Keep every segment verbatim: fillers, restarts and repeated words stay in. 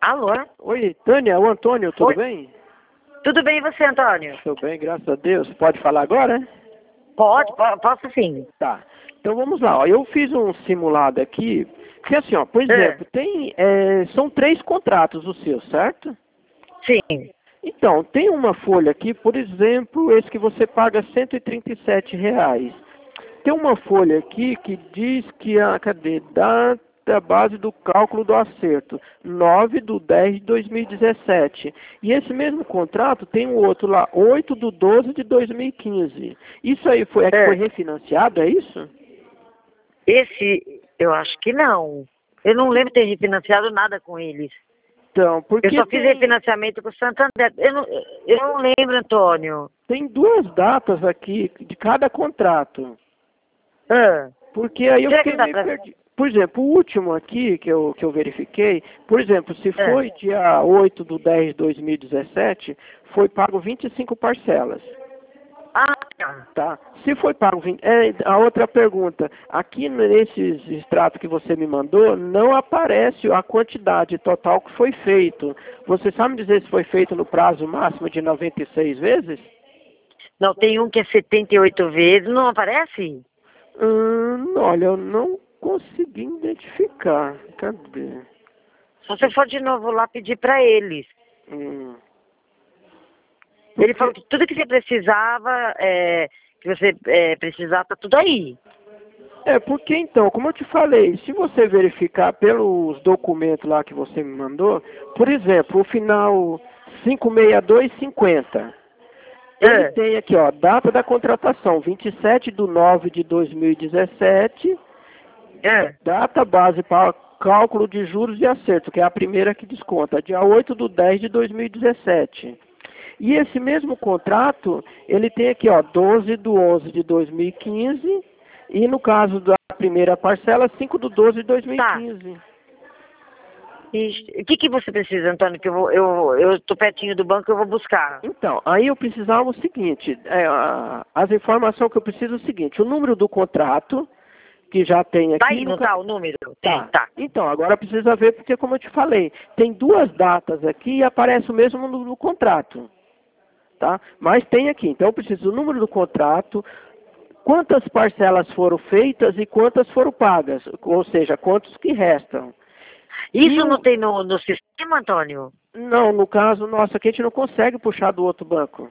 Alô? Oi, Tânia, o Antônio, tudo Oi. bem? Tudo bem e você, Antônio? Tudo bem, graças a Deus. Pode falar agora? Pode, po- posso sim. Tá. Então vamos lá, ó. Eu fiz um simulado aqui, que assim, ó, por É. exemplo, tem, é, são três contratos os seus, certo? Sim. Então, tem uma folha aqui, por exemplo, esse que você paga cento e trinta e sete reais. Tem uma folha aqui que diz que a, cadê? Data base do cálculo do acerto, nove de dez de dois mil e dezessete. E esse mesmo contrato tem um outro lá, oito de doze de dois mil e quinze. Isso aí foi, é que É. foi refinanciado, é isso? Esse, eu acho que não. Eu não lembro de ter refinanciado nada com eles. Então, porque Eu só fiz tem, refinanciamento com o Santander. Eu não, eu não lembro, Antônio. tem duas datas aqui de cada contrato. Ah. Porque aí eu Será que fiquei dá meio pra... perdido. Por exemplo, o último aqui que eu, que eu verifiquei, por exemplo, se É. foi dia oito de dez de dois mil e dezessete, foi pago vinte e cinco parcelas. Ah, tá. Tá? Se foi pago vinte... É, a outra pergunta, aqui nesses extratos que você me mandou, não aparece a quantidade total que foi feito. Você sabe dizer se foi feito no prazo máximo de noventa e seis vezes? Não, tem um que é setenta e oito vezes, não aparece? Hum, olha, eu não consegui identificar. Cadê? Se você for de novo lá pedir pra eles. Hum. Ele Porque- falou que tudo que você precisava, é, que você é, precisava, tá tudo aí. É, porque então, como eu te falei, se você verificar pelos documentos lá que você me mandou, por exemplo, o final cinco seis dois cinquenta, ele É. tem aqui, ó, data da contratação, vinte e sete de nove de dois mil e dezessete, É. data base para cálculo de juros e acerto, que é a primeira que desconta, dia oito de dez de dois mil e dezessete. E esse mesmo contrato, ele tem aqui, ó, doze de onze de dois mil e quinze, e no caso da primeira parcela, cinco de doze de dois mil e quinze. Ixi, o que, que você precisa, Antônio? Que eu vou, eu, eu tô pertinho do banco, eu vou buscar. Então, aí eu precisava o seguinte, é, a- as informações que eu preciso é o seguinte, o número do contrato, que já tem Tá aqui... aí, no não ca- tá o número? Tá. Tem, tá. Então, agora precisa ver, porque como eu te falei, tem duas datas aqui e aparece o mesmo no, no contrato. Tá? Mas tem aqui, então eu preciso do número do contrato, quantas parcelas foram feitas e quantas foram pagas, ou seja, quantos que restam. E Isso não o- tem no, no sistema, Antônio? Não, no caso nosso aqui a gente não consegue puxar do outro banco.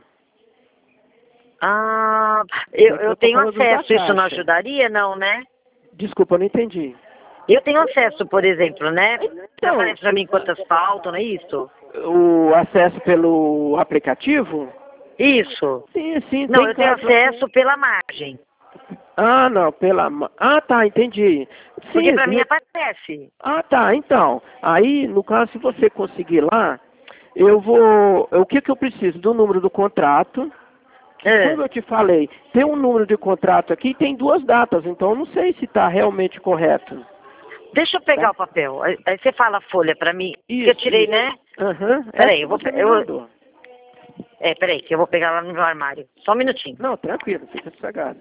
Ah, É eu, que eu eu tô tenho falando da acesso, isso não Caixa. ajudaria, não, né? Desculpa, eu não entendi. Eu tenho acesso, por exemplo, né? Você Então, aparece pra mim quantas faltam, não é isso? o acesso pelo aplicativo? Isso. Sim, sim, Não, tem eu tenho caso... acesso pela margem. Ah, não, pela... ma- Ah, tá, entendi. Porque Sim, pra mim re- aparece. ah, tá, então. Aí, no caso, se você conseguir lá, eu vou... O que que eu preciso? Do número do contrato. É. Como eu te falei, tem um número de contrato aqui e tem duas datas, então eu não sei se está realmente correto. Deixa eu pegar Tá? o papel. Aí aí você fala a folha pra mim. que Isso, eu tirei, isso. né? Aham, essa Peraí, que eu vou... você pe- me Eu, mandou. é, peraí, que eu vou pegar lá no meu armário. Só um minutinho. Não, tranquilo, fica sossegado.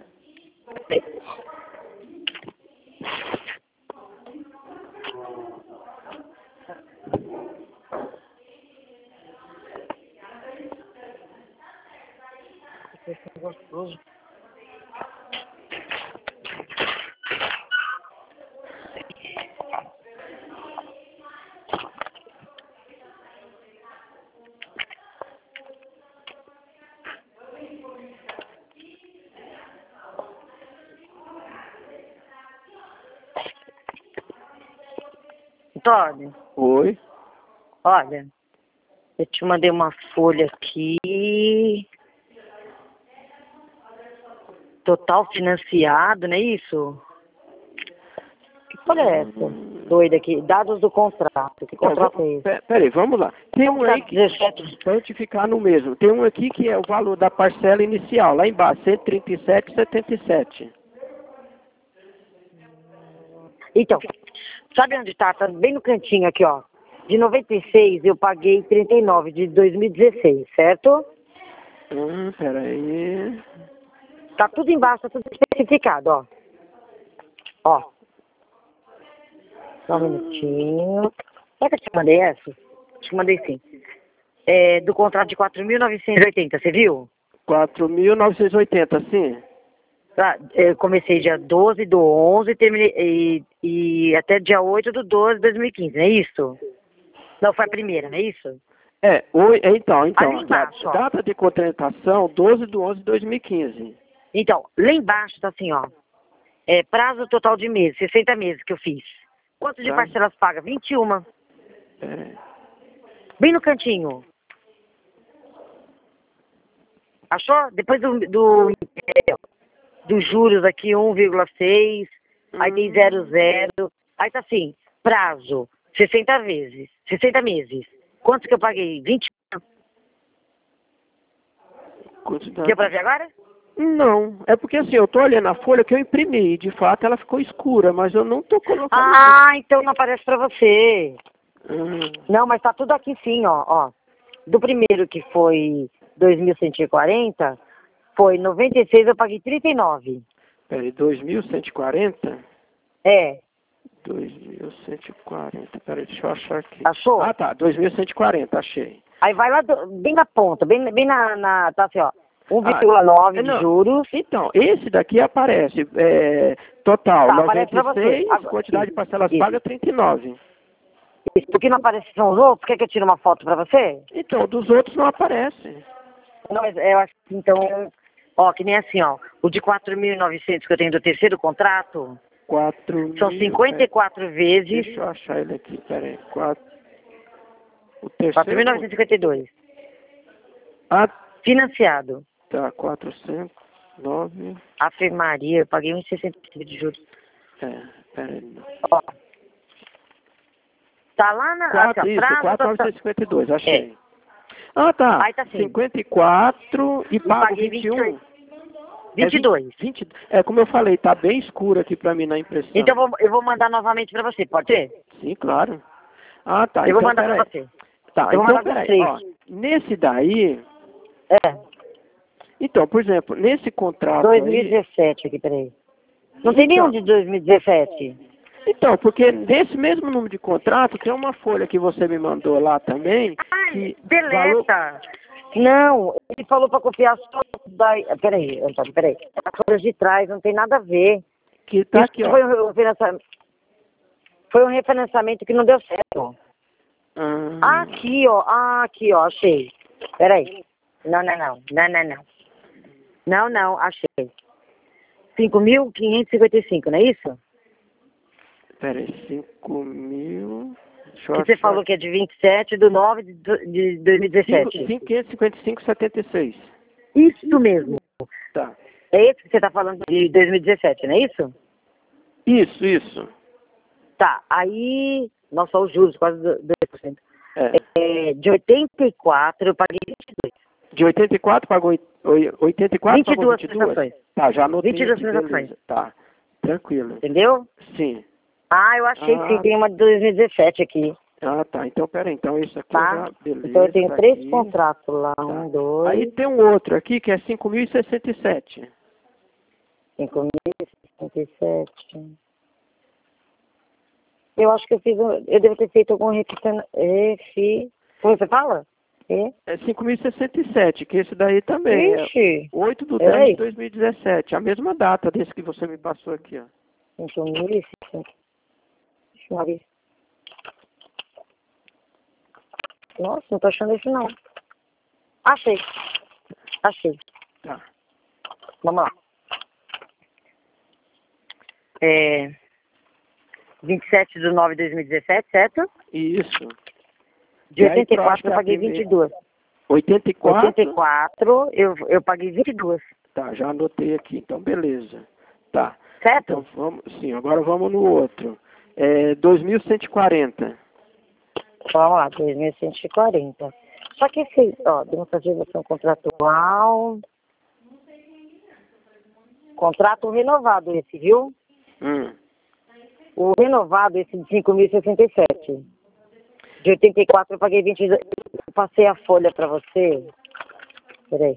Gostoso. Antônio, Oi. olha, eu te mandei uma folha aqui. Total financiado, não é isso? Que folha é essa? Doida aqui. Dados do contrato. Que Então, contrato é v- esse? pe- peraí, vamos lá. Tem um aí que, dezessete. para gente ficar no mesmo, tem um aqui que é o valor da parcela inicial, lá embaixo, cento e trinta e sete vírgula setenta e sete. Então, sabe onde tá? Tá bem no cantinho aqui, ó. De noventa e seis eu paguei trinta e nove de dois mil e dezesseis, certo? Hum, peraí. Tá tudo embaixo, tá tudo especificado, ó. Ó. Só um minutinho. Será que eu te mandei essa? Acho que mandei sim. É, do contrato de quatro mil novecentos e oitenta, você viu? quatro mil novecentos e oitenta, sim. Tá, eu comecei dia doze do onze e terminei e, e até dia oito do doze de dois mil e quinze, não é isso? Não, foi a primeira, não é isso? É, oi, então, então, Ali embaixo, a ó. data de contratação, doze de onze de dois mil e quinze. Então, lá embaixo tá assim, ó. É, prazo total de meses, sessenta meses que eu fiz. Quanto de Tá? parcelas paga? vinte e um. Pera aí. Bem no cantinho. Achou? Depois do, do, é, dos juros aqui, um vírgula seis. Aí tem zero zero. Aí tá assim, prazo, sessenta vezes, sessenta meses. Quanto que eu paguei? vinte. Quantidade. Deu pra ver agora? Não, é porque assim, eu tô olhando a folha que eu imprimi, de fato ela ficou escura, mas eu não tô colocando... Ah, então não aparece pra você. Hum, Não, mas tá tudo aqui sim, ó, ó. Do primeiro que foi dois mil cento e quarenta, foi noventa e seis, eu paguei trinta e nove. peraí, dois mil cento e quarenta? É, dois mil cento e quarenta, peraí, deixa eu achar aqui. achou? Ah, tá, dois mil cento e quarenta, achei. Aí vai lá, do- bem na ponta, bem, bem na, na, tá assim, ó, Ah, um vírgula nove de não. juros. Então, esse daqui aparece, é, total, Tá, aparece noventa pra e você. seis, Agora, quantidade de isso, parcelas isso, pagas trinta e nove. isso. Por que não aparece são os outros? Quer que eu tire uma foto pra você? Então, dos outros não aparece. Não, mas eu acho que então, ó, que nem assim, ó, o de quatro mil e novecentos que eu tenho do terceiro contrato, quatro são mil, cinquenta e quatro vezes, deixa eu achar ele aqui, peraí, quatro, o terceiro, quatro mil novecentos e cinquenta e dois. ah, Financiado. tá, quatrocentos, nove, Ave Maria, eu paguei um vírgula sessenta e cinco de juros. é, peraí, Ó, tá lá na, assim, quatro, ó, isso, prazo, quatro mil tá, novecentos e cinquenta e dois, é. achei. Ah, tá, Aí tá assim, cinquenta e quatro e e pago paguei vinte e um. vinte e dois. É vinte, vinte, é como eu falei, tá bem escuro aqui pra mim na impressão. Então eu vou, eu vou mandar novamente pra você, pode ser? Sim, claro. Ah, tá, Eu vou então mandar pra peraí. você. Tá, Eu vou então mandar com os peraí, três. ó, nesse daí, É, então, por exemplo, nesse contrato dois mil e aí, dezessete aqui, peraí. Não tem nenhum então, de dois mil e dezessete. então, porque nesse mesmo número de contrato, tem uma folha que você me mandou lá também, Ai, que valor, deleta. Não, ele falou pra copiar só da... Peraí, Antônio, peraí. As folhas de trás, não tem nada a ver. que tá Isso aqui, ó. foi um referenciamento, foi um referenciamento que não deu certo. Ah, Aqui, ó, aqui, ó, achei. Peraí. Não, não, não, não, não, não. Não, não, achei. cinco mil quinhentos e cinquenta e cinco, não é isso? peraí, cinco mil, deixa eu Que você achar. falou que é de vinte e sete de nove de do- de dois mil e dezessete. cinco mil quinhentos e cinquenta e cinco vírgula setenta e seis. Isso mesmo. Tá. É esse que você está falando de dois mil e dezessete, não é isso? Isso, isso. Tá, aí... Nossa, os juros, quase dois por cento. É. É, de oitenta e quatro, eu paguei vinte e dois. De oitenta e quatro pagou oit- oi- oitenta e quatro pagou vinte e duas vinte e duas? prestações. Tá, já anotei vinte e duas aqui, prestações. beleza. Tá, tranquilo. Entendeu? Sim. Ah, eu achei Ah, que tem uma de dois mil e dezessete aqui. ah, tá. Então, peraí. Então, isso aqui Tá? eu já... Beleza. Então eu tenho tá três aqui. contratos lá. Tá. Um, dois, Aí tem um outro aqui que é cinco mil e sessenta e sete. cinco mil e sessenta e sete. Eu acho que eu fiz um, eu devo ter feito algum refina, refi, como você fala? É? É cinco mil e sessenta e sete, que esse daí também é Ixi, oito de dez peraí. de dois mil e dezessete. A mesma data desse que você me passou aqui, ó. cinco mil e sessenta. Deixa eu ver. Nossa, não tô achando isso não. Achei. Achei. Tá. Vamos lá. É, vinte e sete de nove de dois mil e dezessete, certo? Isso. De E aí, oitenta e eu acho quatro que eu é a paguei primeira- vinte e duas. oitenta e quatro? oitenta e quatro eu, eu paguei vinte e duas. Tá, já anotei aqui. Então, beleza. Tá. Certo? Então, vamos... Sim, agora vamos no outro. É dois mil cento e quarenta. Vamos lá, dois mil cento e quarenta. Só que esse, ó, demonstração contratual. Contrato renovado esse, viu? Hum. O renovado, esse de cinco mil e sessenta e sete. De oitenta e quatro eu paguei vinte e dois. Eu passei a folha pra você. Peraí.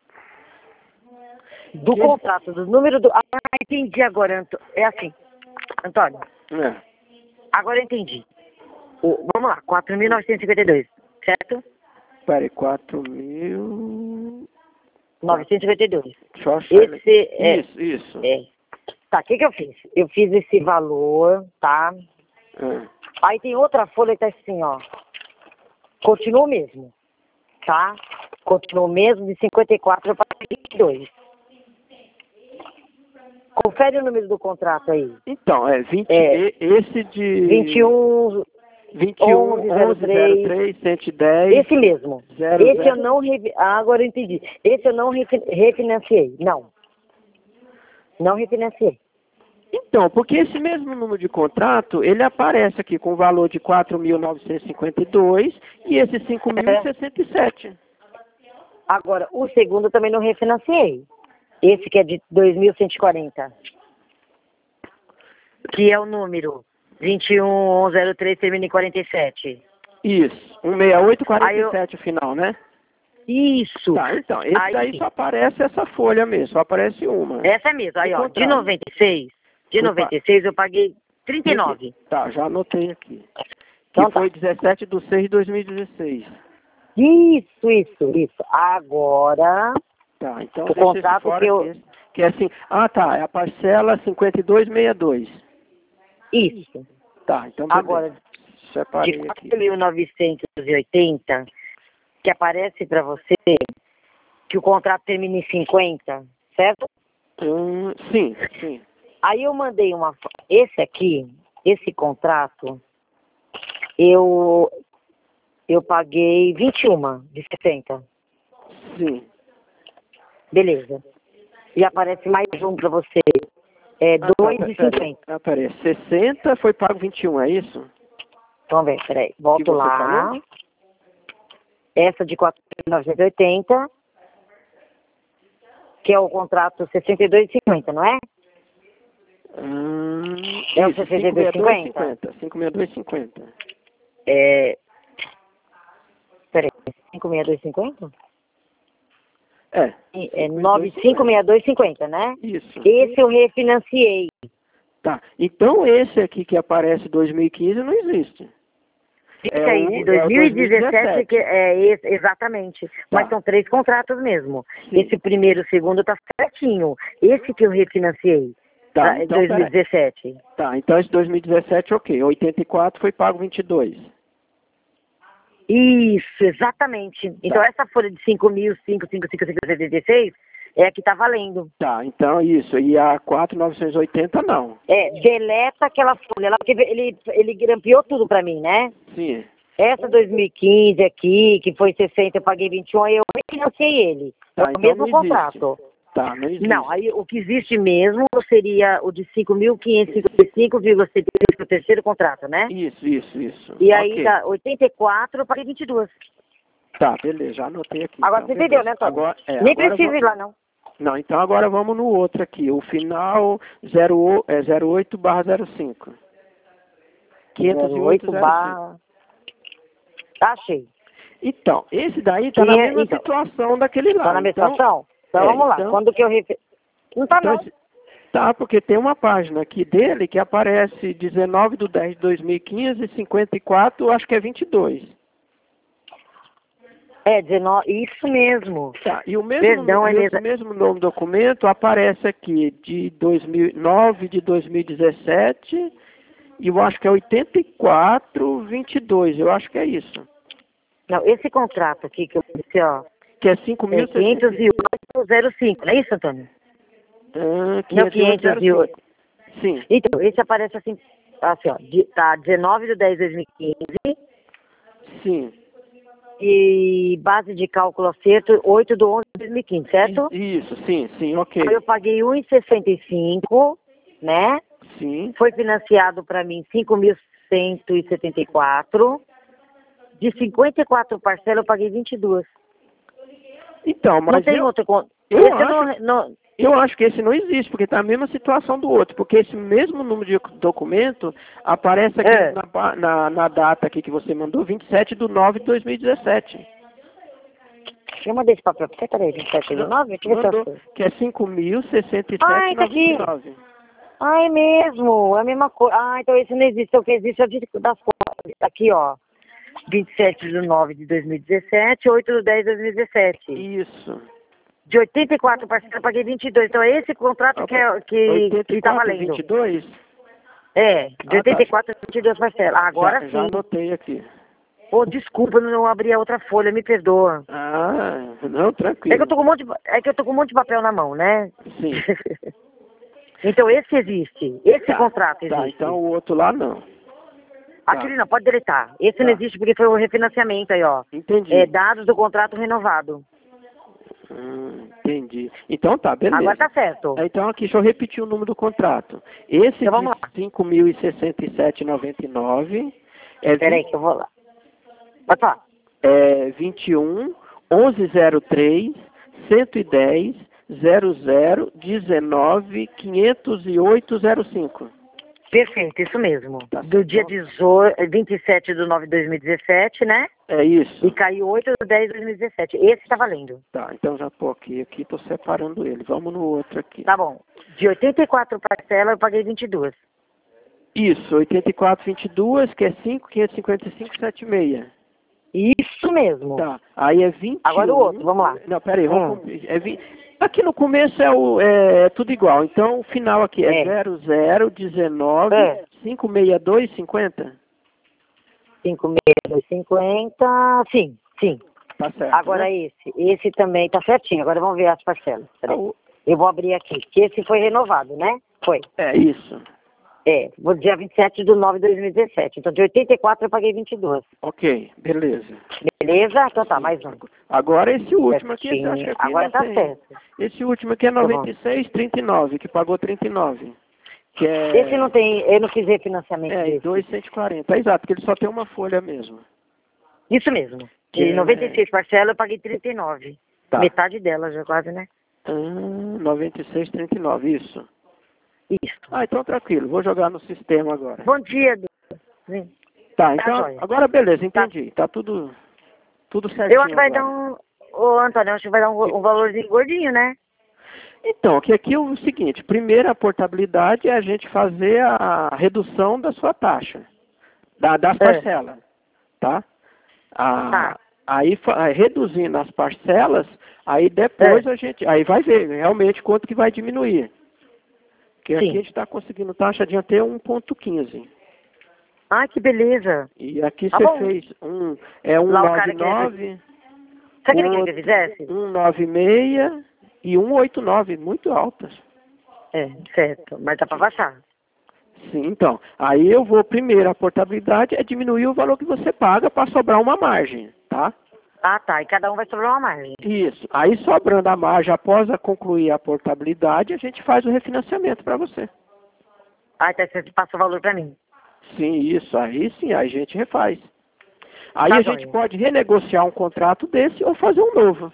Do Que- contrato, do número do... Ah, entendi agora, Anto... É assim. Antônio, É. agora eu entendi. O... Vamos lá, quatro mil novecentos e cinquenta e dois. certo? Peraí, quatro mil... novecentos e cinquenta e dois. Deixa eu achar. Esse é... Isso, isso. É. Tá, o que que eu fiz? Eu fiz esse valor, tá? É. Aí tem outra folha que tá assim, ó. Continua o mesmo, tá? Continua o mesmo, de cinquenta e quatro para vinte e dois. Confere o número do contrato aí. Então, é, vinte, É. esse de... vinte e um, vinte e um, onze zero onze zero três, cento e dez... esse mesmo. zero, Esse zero. eu não... Revi... Ah, agora eu entendi. Esse eu não refi... refinanciei. Não. Não refinanciei. Então, porque esse mesmo número de contrato, ele aparece aqui com o valor de quatro mil novecentos e cinquenta e dois e esse cinco mil e sessenta e sete. Agora, o segundo eu também não refinanciei. Esse que é de dois mil cento e quarenta. Que é o número vinte e um, onze zero três, termina em quarenta e sete. Isso, cento e sessenta e oito, quarenta e sete eu... o final, né? Isso. Tá, então, esse aí, daí só aparece essa folha mesmo, só aparece uma. Essa é mesmo. Aí, o ó, contrato. de noventa e seis, de noventa e seis eu paguei trinta e nove. Tá, já anotei aqui. Que Então, foi tá. dezessete de seis de dois mil e dezesseis. Isso, isso, isso. Agora, Tá, então o deixa contrato esse fora que eu... aqui, que é assim, ah tá, é a parcela cinquenta e dois sessenta e dois. Isso. Tá, então beleza. Agora, Separei de aqui. quatro mil novecentos e oitenta, que aparece para você que o contrato termina em cinquenta, certo? Hum, sim, sim. Aí eu mandei uma... fo- Esse aqui, esse contrato, eu, eu paguei vinte e um de sessenta. Sim. Beleza. E aparece mais um para você. É Ah, tá, dois de peraí. cinquenta. Ah, peraí. sessenta foi pago vinte e um, é isso? Então, vem, peraí. Que Volto você lá. falou? Essa de quatro mil novecentos e oitenta, que é o contrato sessenta e dois de cinquenta, não é? Hum, É o isso, sessenta e dois de cinquenta? cinco mil duzentos e cinquenta. É... Peraí, cinco mil duzentos e cinquenta? É. É nove cinco seis dois cinco zero, né? Isso. Esse eu refinanciei. Tá. Então esse aqui que aparece dois mil e quinze não existe. Esse É aí o- de é o dois mil e dezessete, dois mil e dezessete. que é esse, exatamente. Mas Tá. são três contratos mesmo. Sim. Esse primeiro, o segundo tá certinho. Esse que eu refinanciei. Tá, Tá, então, dois mil e dezessete. Tá, então esse dois mil e dezessete, ok. oitenta e quatro foi pago vinte e dois. Isso, exatamente. Então Tá. essa folha de cinco mil quinhentos e cinquenta e cinco vírgula setenta e seis é a que tá valendo. Tá, então isso. E a quatro mil novecentos e oitenta não. É, deleta aquela folha lá, porque ele, ele grampeou tudo pra mim, né? Sim. Essa dois mil e quinze aqui, que foi sessenta, eu paguei vinte e um, aí eu refinanciei ele. Tá, É o então mesmo não existe. contrato. Tá, não existe. Não, aí o que existe mesmo seria o de cinco mil quinhentos e cinquenta e cinco vírgula setenta e seis, que é o terceiro contrato, né? Isso, isso, isso. E aí Ok. dá oitenta e quatro, eu paguei vinte e dois. Tá, beleza, já anotei aqui. Agora então, você entendeu, beleza. né, Tony? Agora, é, Nem agora precisa va- ir lá, não. Não, então agora vamos no outro aqui. O final zero, o- é zero oito barra zero cinco. quinhentos e oito zero cinco. barra... Achei. Então, esse daí tá na Tinha- mesma então, situação daquele lá. Tá na minha então, situação? Então é, vamos lá. então- Quando que eu... Refe... Não tá então não. esse- Tá, porque tem uma página aqui dele que aparece dezenove de dez de dois mil e quinze, cinquenta e quatro, acho que é vinte e dois. É, dezenove... Isso mesmo. Tá, e o mesmo, Perdão, e é esse mesmo. mesmo nome do documento aparece aqui de dois mil e nove de dois mil e dezessete e eu acho que é oitenta e quatro, vinte e dois, eu acho que é isso. Não, esse contrato aqui que eu disse, ó, Que é cinco mil é quinhentos e oito zero cinco, não é isso, Antônio? Ah, Não, quinhentos e oito. Sim, Então, esse aparece assim, assim, ó, de, tá dezenove de dez de dois mil e quinze sim. e base de cálculo acerto oito de onze de dois mil e quinze, certo? Isso, sim, sim, ok. Aí eu paguei um vírgula sessenta e cinco, né? Sim. Foi financiado para mim cinco mil cento e setenta e quatro. De cinquenta e quatro parcelas eu paguei vinte e duas. Então, Não mas tem eu, outro con- eu esse acho- não, não, eu acho que esse não existe, porque está a mesma situação do outro, porque esse mesmo número de documento aparece aqui É. na, pa- na, na data aqui que você mandou, vinte e sete de nove de dois mil e dezessete. eu mandei esse papel pra você, peraí, vinte e sete de nove? Deixa eu ver se eu Mandou, achei. que é cinco mil sessenta e Ai, sete tá e noventa e aqui. nove. Ah, é mesmo, é a mesma coisa. Ah, então esse não existe, o que existe é o de- das costas. Aqui, ó. vinte e sete de nove de dois mil e dezessete, oito de dez de dois mil e dezessete. Isso. De oitenta e quatro parcelas, eu paguei vinte e dois. Então é esse contrato que é, que, que tá valendo. vinte e dois? É, de Ah, oitenta e tá. quatro a vinte e duas parcelas. Agora já, sim. Já anotei aqui. Ô, desculpa, eu não abri a outra folha, me perdoa. Ah, não, tranquilo. É que eu tô com um monte de, é que eu tô com um monte de papel na mão, né? Sim. Então esse existe, esse Tá, contrato existe. Tá, então o outro lá não. Aquele Tá. não, pode deletar. Esse Tá. não existe porque foi o refinanciamento aí, ó. Entendi. É, dados do contrato renovado. Hum, entendi. Então tá, beleza. Agora tá certo. Então aqui, deixa eu repetir o número do contrato. Esse Então vamos de lá. cinco mil e sessenta e sete reais e noventa e nove centavos é, Peraí que eu vou lá. Pode falar. é vinte e um, onze zero três, cento e dez, zero zero, dezenove, quinhentos e oito zero cinco. Perfeito, isso mesmo. Tá Do dia certo. dezoito, vinte e sete de nove de dois mil e dezessete, né? É isso. E caiu oito de dez de dois mil e dezessete. Esse tá valendo. Tá, então já tô aqui, aqui tô separando ele. Vamos no outro aqui. Tá bom. De oitenta e quatro parcelas, eu paguei vinte e duas. Isso, oitenta e quatro, vinte e dois, que é cinco, quinhentos e cinquenta e cinco, setenta e seis. Isso mesmo. Tá, aí é vinte e um. Agora o outro, vamos lá. Não, peraí, vamos... Hum. É vinte... Aqui no começo é, o, é tudo igual, então o final aqui é, É. zero zero, dezenove, É. quinhentos e sessenta e dois, cinquenta. cinco mil e cinquenta, sim, sim. Tá certo, Agora né? esse, esse também tá certinho. Agora vamos ver as parcelas. Ah, Peraí. o- Eu vou abrir aqui, que esse foi renovado, né? Foi. É isso. É, vou dia vinte e sete de nove de dois mil e dezessete. Então de oitenta e quatro eu paguei vinte e dois. Ok, beleza. Beleza? Então tá, mais um. Agora esse último aqui, Certinho. eu acho que aqui Agora não tá tem. certo. Esse último aqui é Tá bom. noventa e seis, trinta e nove, que pagou trinta e nove. Que é... Esse não tem, eu não fiz refinanciamento É, desse. dois mil cento e quarenta. É exato, porque ele só tem uma folha mesmo. Isso mesmo. Que De é- noventa e seis parcelas eu paguei trinta e nove. Tá. Metade dela já quase, né? Ah, noventa e seis, trinta e nove, isso. Isso. Ah, então tranquilo, vou jogar no sistema agora. Bom dia, Du. Vem. Tá, Tá então, joia. agora beleza, entendi. Tá tudo, tudo certinho Eu acho que vai agora. dar um... Ô, Antônio, eu acho que vai dar um, um valorzinho gordinho, né? Então, que aqui é o seguinte, primeiro a portabilidade é a gente fazer a redução da sua taxa, da, das É. parcelas, tá? A, Tá. Aí, fa- reduzindo as parcelas, aí depois É. a gente, aí vai ver realmente quanto que vai diminuir. Porque aqui Sim. a gente está conseguindo taxa de até um ponto quinze. Ai, que beleza. E aqui Tá você bom. fez um, é um Lá o nove cara queria nove, Sabe o que ele queria que eu fizesse? um nove seis e um oito nove, muito altas. É, certo. Mas dá pra baixar. Sim, então. Aí eu vou primeiro, a portabilidade é diminuir o valor que você paga para sobrar uma margem, tá? Ah, tá. E cada um vai sobrar uma margem. Isso. Aí sobrando a margem, após a concluir a portabilidade, a gente faz o refinanciamento para você. Ah, então você passa o valor pra mim. Sim, isso. Aí sim, aí a gente refaz. Aí Tá a joia. gente pode renegociar um contrato desse ou fazer um novo.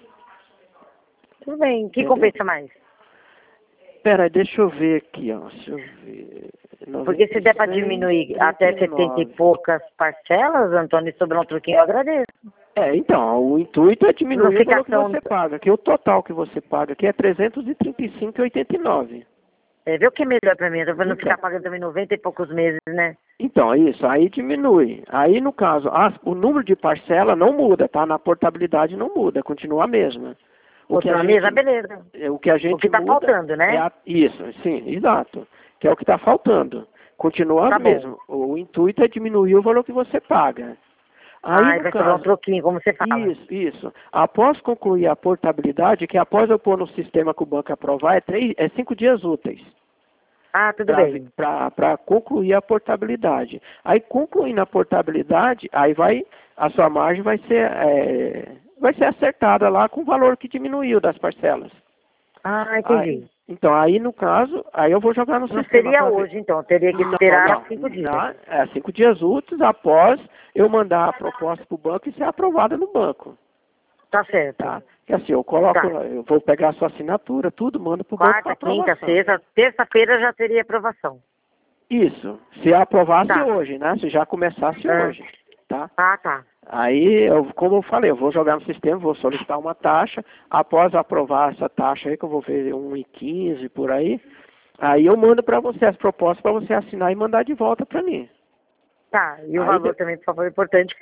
Tudo bem. O que Entendeu? compensa mais? Pera aí, deixa eu ver aqui, ó. Deixa eu ver. Porque se der pra noventa e seis, diminuir até trinta e setenta e nove. poucas parcelas, Antônio, e sobrar um truquinho, eu agradeço. É, então, o intuito é diminuir Não o fica valor que tão- você paga, que o total que você paga aqui é trezentos e trinta e cinco reais e oitenta e nove centavos. É, vê o que é melhor pra mim, pra não Então. ficar pagando também noventa e poucos meses, né? Então, é isso, aí diminui. Aí, no caso, as- o número de parcela não muda, tá? Na portabilidade não muda, continua a mesma. O que Outra a mesa, gente, beleza. é, o que a gente O que tá muda faltando, né? é a- isso, sim, exato. Que é o que está faltando. Continua Tá a bom. mesma. O intuito é diminuir o valor que você paga. Aí, Ai, no vai sobrar um caso, troquinho, como você fala. isso, isso. Após concluir a portabilidade, que após eu pôr no sistema que o banco aprovar, é, três, é cinco dias úteis Ah, tudo bem. para concluir a portabilidade. Aí, concluindo a portabilidade, aí vai, a sua margem vai ser, é, vai ser acertada lá com o valor que diminuiu das parcelas. Ah, entendi. Aí, então, aí no caso, aí eu vou jogar no Não sistema. seria pra ver. hoje, então. Teria que Não, esperar não. cinco dias. Tá? É, cinco dias úteis após eu mandar a proposta para o banco e ser aprovada no banco. Tá certo. Tá? Que assim, eu coloco, Tá. eu vou pegar a sua assinatura, tudo, mando para o banco para Quarta, quinta, aprovação. sexta, terça-feira já teria aprovação. Isso, se aprovasse Tá. hoje, né? Se já começasse Ah. hoje, tá? Ah, tá. Aí, eu, como eu falei, eu vou jogar no sistema, vou solicitar uma taxa, após aprovar essa taxa aí, que eu vou ver um e quinze por aí, aí eu mando para você as propostas para você assinar e mandar de volta para mim. Tá. E o Aí valor de- também, por favor, é importante.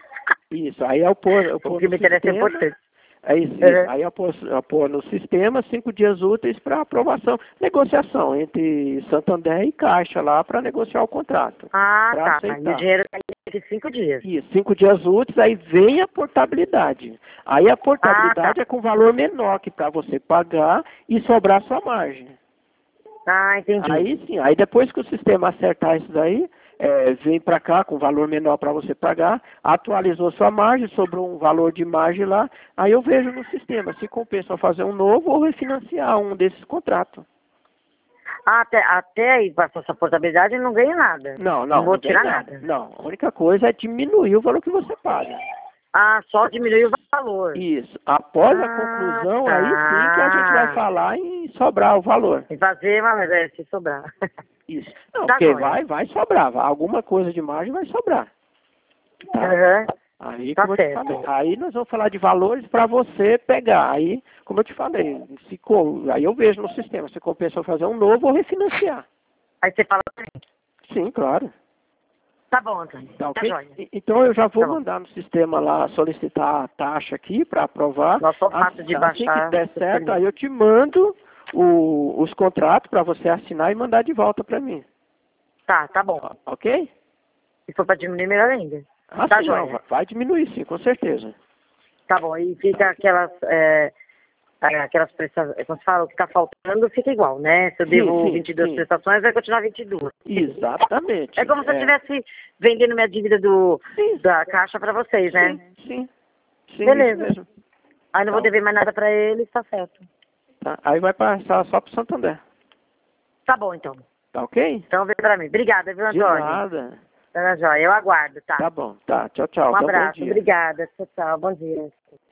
Isso, aí eu pôr, eu pôr O que no me interessa é sistema, importante. é isso, Uhum. isso. Aí eu pôr, eu pôr no sistema cinco dias úteis para aprovação, negociação entre Santander e Caixa lá para negociar o contrato. Ah, Para tá. aceitar. E o dinheiro cai daqui cinco dias. Isso, cinco dias úteis, aí vem a portabilidade. Aí a portabilidade Ah, tá. é com valor menor que para você pagar e sobrar sua margem. Ah, entendi. Aí sim, aí depois que o sistema acertar isso daí, é, vem para cá com valor menor para você pagar, atualizou sua margem, sobrou um valor de margem lá, aí eu vejo no sistema se compensa fazer um novo ou refinanciar um desses contratos. Ah, até, até aí passar essa portabilidade eu não ganho nada. Não, não, Não vou não tem tirar nada. nada. Não, a única coisa é diminuir o valor que você paga. Ah, só diminuir o valor. Isso. Após a Ah, conclusão, tá. aí sim que a gente vai falar em sobrar o valor. E fazer, mas é, se sobrar. Isso. Não, Tá porque joia. vai, vai sobrar. Alguma coisa de margem vai sobrar. Tá? Aham. Aí, Tá como eu te certo. falei, aí nós vamos falar de valores para você pegar. Aí, como eu te falei, se, co- aí eu vejo no sistema se compensa fazer um novo ou refinanciar. Aí você fala pra mim. Sim, claro. Tá bom, Antônio. Tá, Tá ok? joia. E- Então eu já vou Tá bom. mandar no sistema lá solicitar a taxa aqui para aprovar. Nós só Assim, faço de assim que baixar. der os certo, permissos. aí eu te mando o- os contratos para você assinar e mandar de volta para mim. Tá, tá bom. Ó, ok? Se for pra diminuir, melhor ainda. Ah, Tá sim, não, joia. vai- vai diminuir sim, com certeza. Tá bom. E fica aquelas. É, é, aquelas prestações. Como se fala, o que tá faltando fica igual, né? Se eu Sim, devo sim, vinte e duas sim. prestações, vai continuar vinte e duas. Exatamente. É como se eu É. estivesse vendendo minha dívida do, Sim, da caixa pra vocês, né? sim, sim. Sim, Beleza. isso mesmo. Aí não vou Então, dever mais nada pra eles, tá certo. tá. Aí vai passar só pro Santander. Tá bom, então. Tá ok? Então vem pra mim. Obrigada, viu, De Antônio? nada. Tá joia. Eu aguardo, tá? Tá bom. Tá. Tchau, tchau. Um Então, bom abraço. dia. Obrigada. Tchau, tchau. Bom dia.